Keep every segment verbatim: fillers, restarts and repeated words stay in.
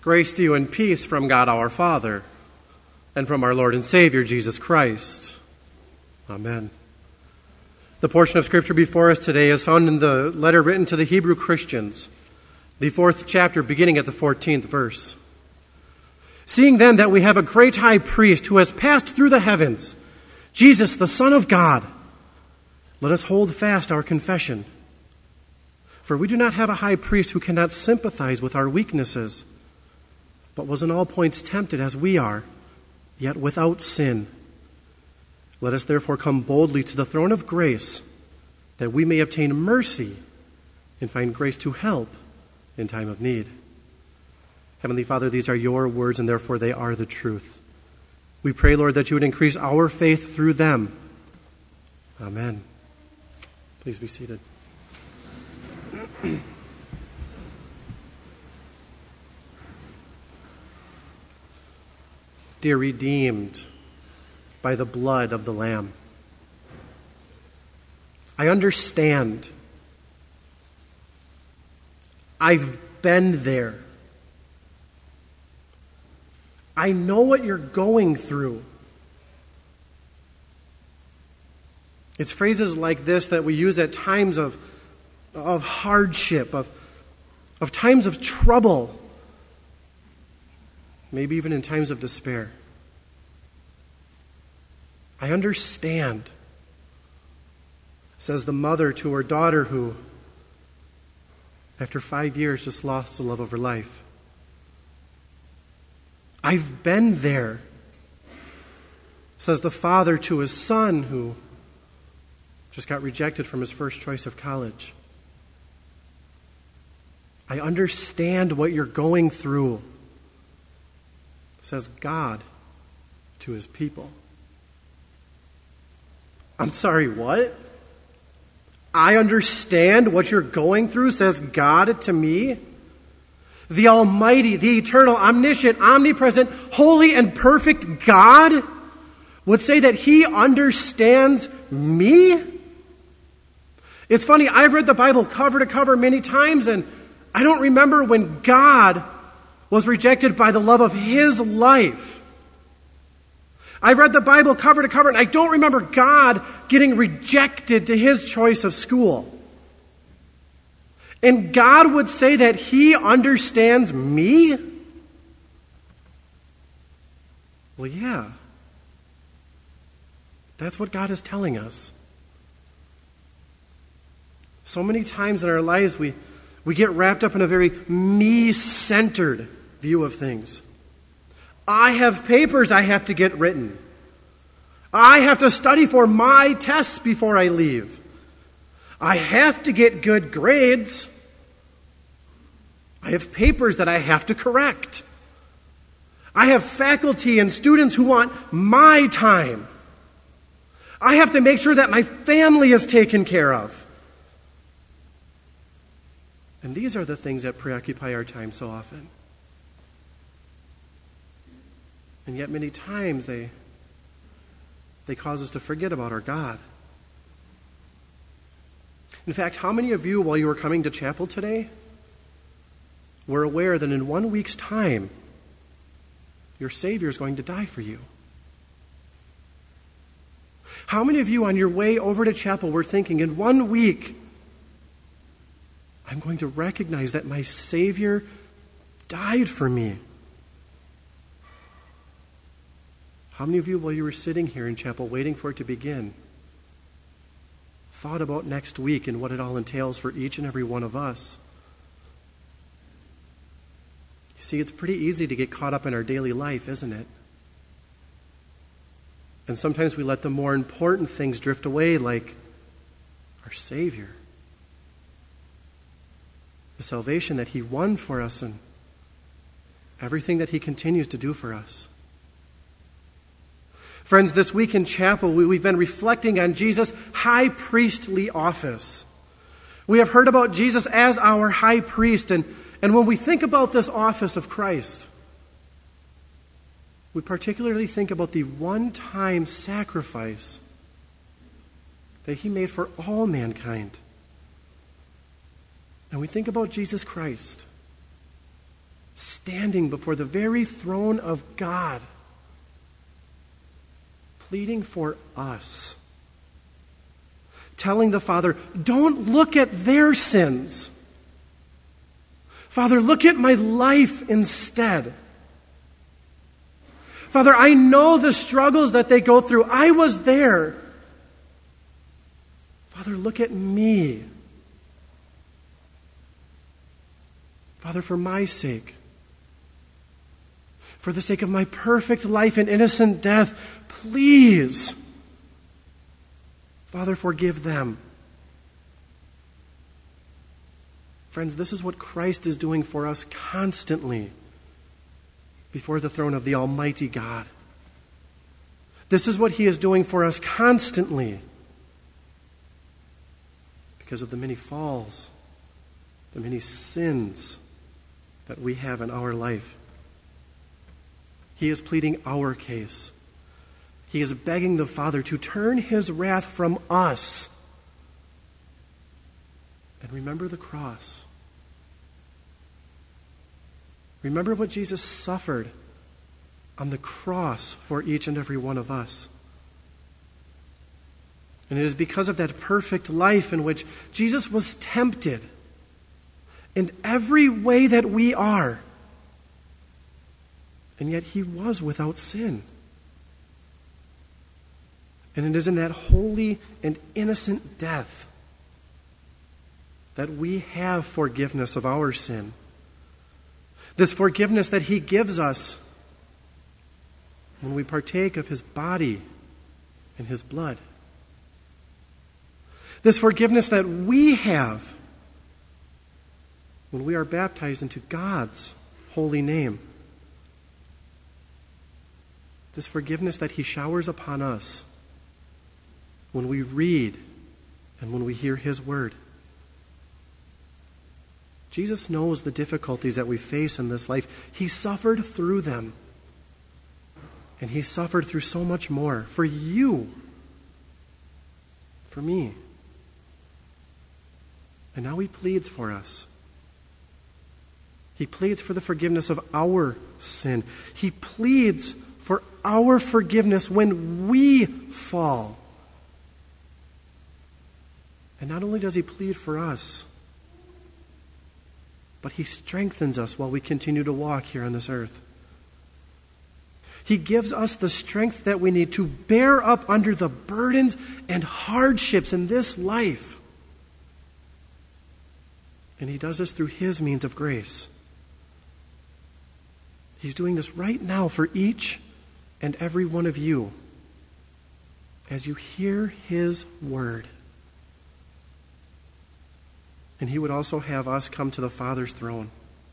Grace to you and peace from God our Father and from our Lord and Savior, Jesus Christ. Amen. The portion of Scripture before us today is found in the letter written to the Hebrew Christians, the fourth chapter, beginning at the fourteenth verse. Seeing then that we have a great high priest who has passed through the heavens, Jesus, the Son of God, let us hold fast our confession. For we do not have a high priest who cannot sympathize with our weaknesses, but was in all points tempted as we are, yet without sin. Let us therefore come boldly to the throne of grace, that we may obtain mercy and find grace to help in time of need. Heavenly Father, these are your words, and therefore they are the truth. We pray, Lord, that you would increase our faith through them. Amen. Please be seated. Dear redeemed by the blood of the Lamb, I understand. I've been there. I know what you're going through. It's phrases like this that we use at times of, of hardship, of, of times of trouble, maybe even in times of despair. I understand, says the mother to her daughter who, after five years, just lost the love of her life. I've been there, says the father to his son who just got rejected from his first choice of college. I understand what you're going through, says God to his people. I'm sorry, what? I understand what you're going through, says God to me. The Almighty, the eternal, omniscient, omnipresent, holy, and perfect God would say that He understands me? It's funny, I've read the Bible cover to cover many times, and I don't remember when God was rejected by the love of His life. I've read the Bible cover to cover, and I don't remember God getting rejected to His choice of school. And God would say that He understands me? Well, yeah. That's what God is telling us. So many times in our lives, we, we get wrapped up in a very me-centered view of things. I have papers I have to get written. I have to study for my tests before I leave. I have to get good grades. I have papers that I have to correct. I have faculty and students who want my time. I have to make sure that my family is taken care of. And these are the things that preoccupy our time so often. And yet many times they, they cause us to forget about our God. In fact, how many of you, while you were coming to chapel today, were aware that in one week's time, your Savior is going to die for you? How many of you on your way over to chapel were thinking, in one week, I'm going to recognize that my Savior died for me? How many of you, while you were sitting here in chapel waiting for it to begin, thought about next week and what it all entails for each and every one of us? You see, it's pretty easy to get caught up in our daily life, isn't it? And sometimes we let the more important things drift away, like our Savior, the salvation that He won for us, and everything that He continues to do for us. Friends, this week in chapel, we, we've been reflecting on Jesus' high priestly office. We have heard about Jesus as our high priest, and, and when we think about this office of Christ, we particularly think about the one-time sacrifice that He made for all mankind. And we think about Jesus Christ standing before the very throne of God, pleading for us, telling the Father, don't look at their sins. Father, look at my life instead. Father, I know the struggles that they go through. I was there. Father, look at me. Father, for my sake, for the sake of my perfect life and innocent death, please, Father, forgive them. Friends, this is what Christ is doing for us constantly before the throne of the Almighty God. This is what he is doing for us constantly because of the many falls, the many sins that we have in our life. He is pleading our case. He is begging the Father to turn his wrath from us. And remember the cross. Remember what Jesus suffered on the cross for each and every one of us. And it is because of that perfect life in which Jesus was tempted in every way that we are. And yet he was without sin. And it is in that holy and innocent death that we have forgiveness of our sin. This forgiveness that he gives us when we partake of his body and his blood. This forgiveness that we have when we are baptized into God's holy name. This forgiveness that he showers upon us when we read and when we hear his word. Jesus knows the difficulties that we face in this life. He suffered through them. And he suffered through so much more for you, for me. And now he pleads for us. He pleads for the forgiveness of our sin. He pleads for our forgiveness when we fall. And not only does he plead for us, but he strengthens us while we continue to walk here on this earth. He gives us the strength that we need to bear up under the burdens and hardships in this life. And he does this through his means of grace. He's doing this right now for each and every one of you as you hear his word. And he would also have us come to the Father's throne.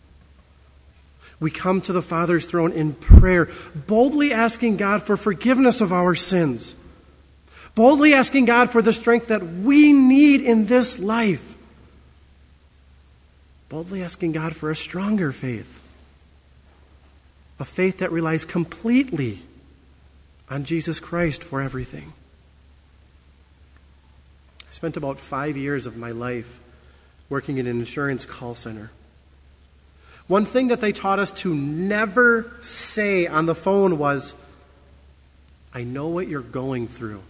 We come to the Father's throne in prayer, boldly asking God for forgiveness of our sins, boldly asking God for the strength that we need in this life, boldly asking God for a stronger faith, a faith that relies completely on Jesus Christ for everything. I spent about five years of my life working in an insurance call center. One thing that they taught us to never say on the phone was, I know what you're going through.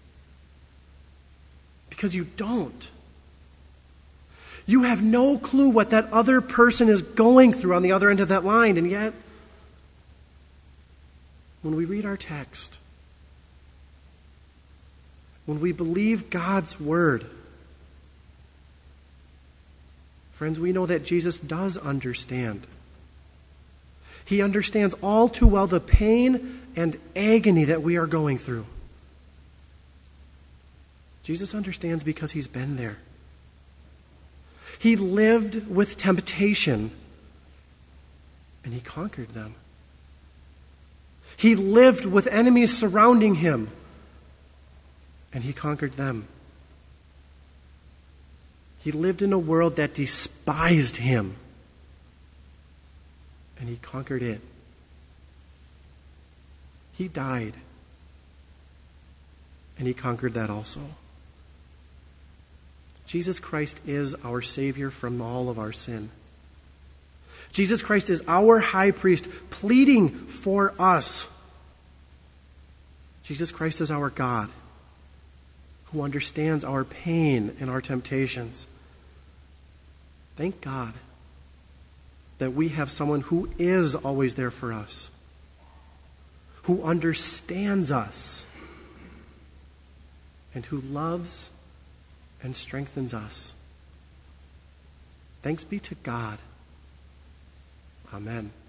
Because you don't. You have no clue what that other person is going through on the other end of that line, and yet, when we read our text, when we believe God's word, friends, we know that Jesus does understand. He understands all too well the pain and agony that we are going through. Jesus understands because he's been there. He lived with temptation, and he conquered them. He lived with enemies surrounding him, and he conquered them. He lived in a world that despised him, and he conquered it. He died, and he conquered that also. Jesus Christ is our Savior from all of our sin. Jesus Christ is our high priest, pleading for us. Jesus Christ is our God, who understands our pain and our temptations. Thank God that we have someone who is always there for us, who understands us, and who loves and strengthens us. Thanks be to God. Amen.